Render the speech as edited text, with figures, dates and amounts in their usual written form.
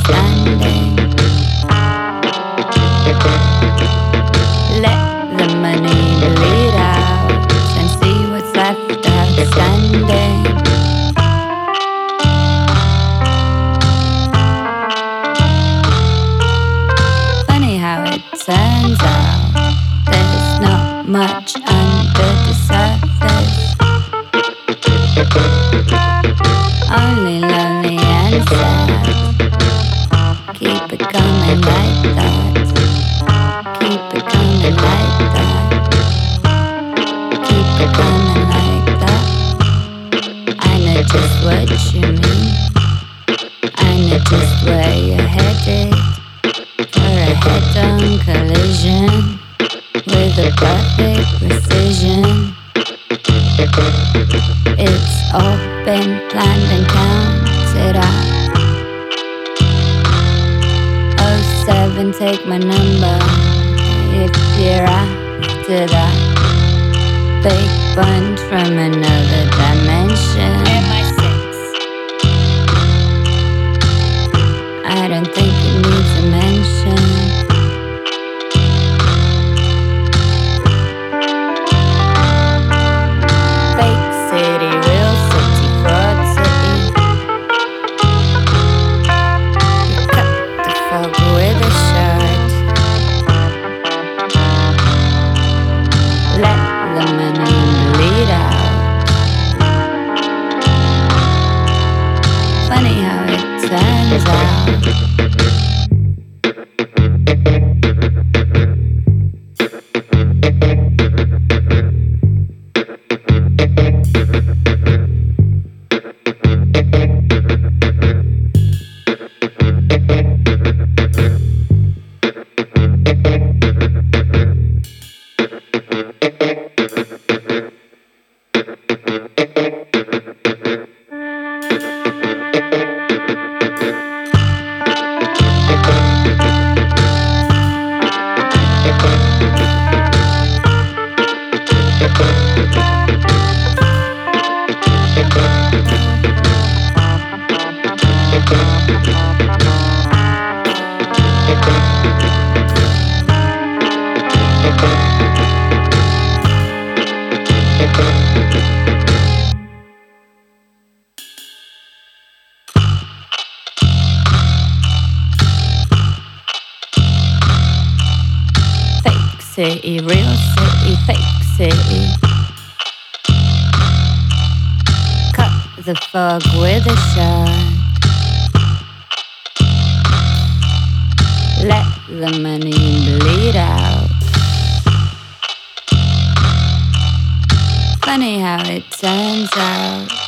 standing. Let the money bleed out and see what's left outstanding. Funny how it turns out there's not much under the surface. Only lonely and sad. Keep it coming like that. Keep it coming like that. Keep it coming like that. I know just what you mean. I know just where you're headed. For a head-on collision with a perfect precision. It's all been planned and counted out. 07, take my number if you're after that fake bunch from another dimension. MI6. I don't think it needs a mention. Fake city, real city, fraud city. You cut the fog with a shot. Let the money bleed out. Funny how it turns out. City, real city, fake city. Cut the fog with a shot. Let the money bleed out. Funny how it turns out.